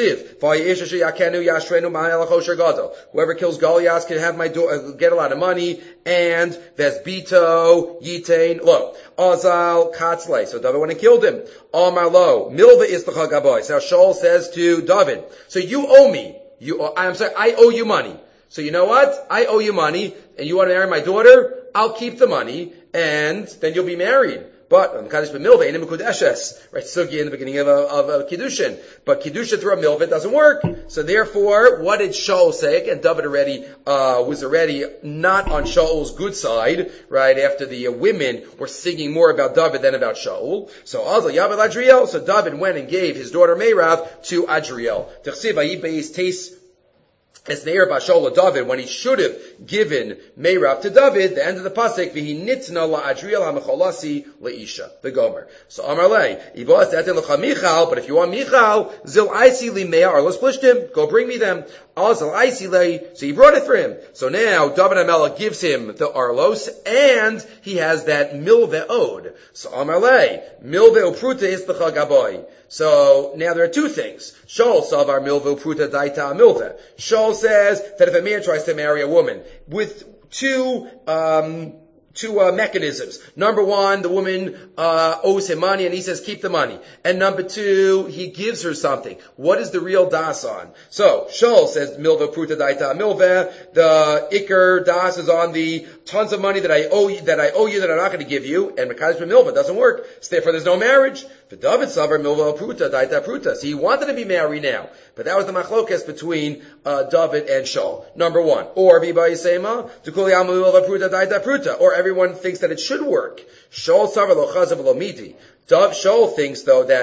Whoever kills Goliath can have my daughter, get a lot of money, and Vesbito, Yitain, look, Azal, Katzle. So David went and killed him. Amar lo, Milva Islacha Gaboy. So Shaul says to David, so you owe me, you, I'm sorry, I owe you money. So you know what? I owe you money, and you want to marry my daughter? I'll keep the money, and then you'll be married. But Mekadesh b'milvah ain't mekudeshes, right? Sugi in the beginning of a, of a kiddushin, but kiddushin through a milvah doesn't work. So therefore, what did Shaul say? And David already uh was already not on Shaul's good side, right? After the uh, women were singing more about David than about Shaul. So Azal Yavel Adriel. So David went and gave his daughter Meirav to Adriel. T'chsiv Ayibeis Tes. As Neir Bashol David, when he should have given Meirav to David, the end of the pasuk, v'hi nitna la Adriel ha'mecholasi leisha, the Gomer. So Amar lei, ivos etin lecha Michal, but if you want Michal, zil aisi li mea arlos plishtim, go bring me them. Al zil aisi lei, so he brought it for him. So now David HaMelech gives him the arlos, and he has that milveh ode. So Amar lei, milveh upruta is the chagaboy. So now there are two things. Shaul savar milveh upruta daita milveh. Shaul says that if a man tries to marry a woman with two um two uh, mechanisms. Number one, the woman uh owes him money and he says keep the money. And number two, he gives her something. What is the real das on? So Shaul says milveh pruta daita milveh. The ikar das is on the tons of money that I owe you, that I owe you that I'm not going to give you. And mekadesh b'milveh doesn't work. So therefore there's no marriage. For David savar milveh pruta daita pruta. So he wanted to be married now, but that was the machlokes between uh David and Shaul. Number one, or v'ba yisema to kuli amu milveh pruta daita pruta, or everyone thinks that it should work. Shaul savar lo chazav lo miti. Shaul thinks though that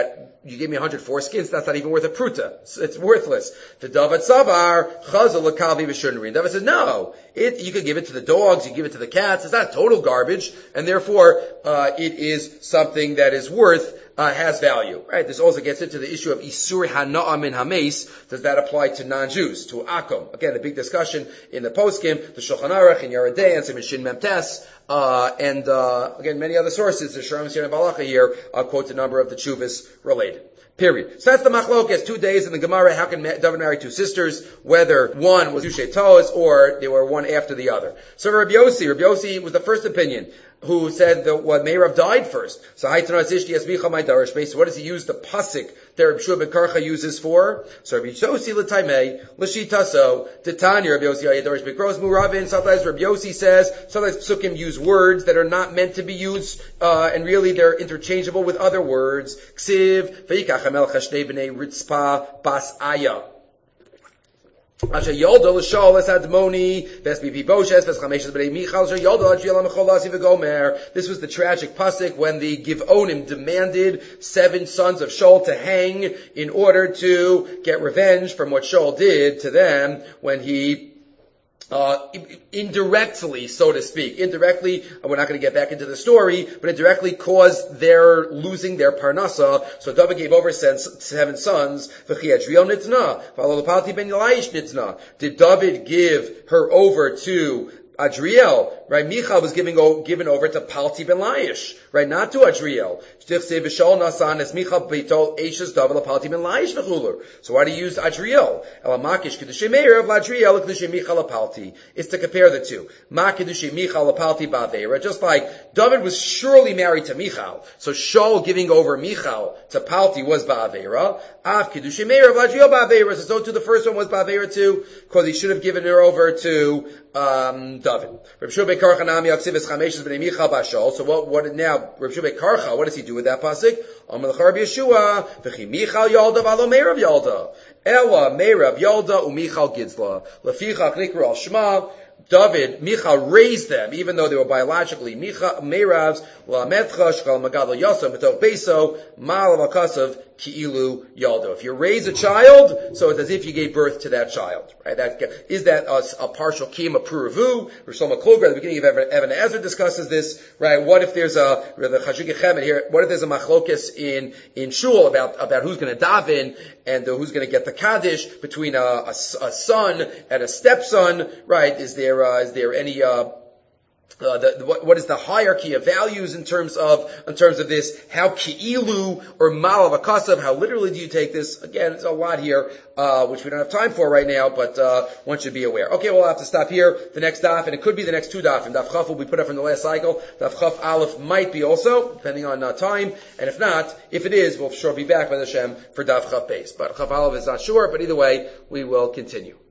you gave me one hundred foreskins, that's not even worth a pruta. It's, it's worthless. The David Savar, Chazal L'Kalvi V'Shunri. And David says, no, it, you could give it to the dogs, you give it to the cats, it's not total garbage, and therefore, uh, it is something that is worth, uh, has value. Right? This also gets into the issue of Isur Hana'am in Hames. Does that apply to non-Jews, to Akum? Again, the big discussion in the poskim, the Shulchan Aruch, in Yeridei, and Shin Memtes, uh, and, uh, again, many other sources. The Shuram Sir and Balacha here, uh, quote a number of the Chuvas related. Period. So that's the machlokes. Two days in the Gemara. How can David marry two sisters? Whether one was Yushay Toas or they were one after the other. So Rabbi Yossi, Rabbi Yossi was the first opinion who said that what Meirav died first. So what does he use the pasuk that Rabbi Shua ben Karcha uses for? So Rabbi Yossi l'taimei l'shitaso titanya Rabbi Yossi ayadorish bekros muravin. Sometimes Rabbi Yossi says sometimes psukim use words that are not meant to be used, uh, and really they're interchangeable with other words. Ksiv v'yikach hamel chashnei b'nei ritzpa bas aya. Asher yolda l'shol es admoni ves bibi boshes ves chameshes b'nei michal asher yolda adriel amecholasi v'gomer. This was the tragic pasuk when the Givonim demanded seven sons of Shaul to hang in order to get revenge from what Shaul did to them when he Uh, indirectly, so to speak, indirectly, we're not going to get back into the story, but indirectly caused their losing their parnasa. So David gave over seven sons. Did David give her over to Adriel, right? Michal was giving o- given over to Palti ben Laish, right? Not to Adriel. So why do you use Adriel? It's to compare the two. Just like David was surely married to Michal, so Shaul giving over Michal to Palti was Ba'avera. So too the first one was Ba'avera too, because he should have given her over to um David. So what, what now, Reb Shua ben Karcha, what does he do with that pasuk? Amar l'Rabbi Yeshua, v'chi Michal yalda v'alo Meirav yalda. Ela Meirav yalda u'Michal gidzla. Lefichach nikra al Shema. David, Michal raised them, even though they were biologically Meirav's, la'metcha shkal magad yasam b'toch beso, ma'al v'akasav ki'ilu yaldo. If you raise a child, so it's as if you gave birth to that child, right? That, is that a, a partial kiyum, a puravu? Rishon McCluger at the beginning of Evan, Evan Ezra discusses this, right? What if there's a, the Chajik Chemet here, what if there's a machlokes in, in shul about, about who's going to daven and uh, who's going to get the kaddish between a, a, a son and a stepson, right? Is there Uh, is there any, uh, uh, the, the, what, what is the hierarchy of values in terms of, in terms of this? How ki'ilu or mal of akasav, how literally do you take this? Again, it's a lot here, uh, which we don't have time for right now, but, uh, one should be aware. Okay, we'll have to stop here. The next daf, and it could be the next two daf, and daf chaf will be put up from the last cycle. Daf chaf aleph might be also, depending on uh, time, and if not, if it is, we'll sure be back by the Hashem for daf chaf base. But chaf aleph is not sure, but either way, we will continue.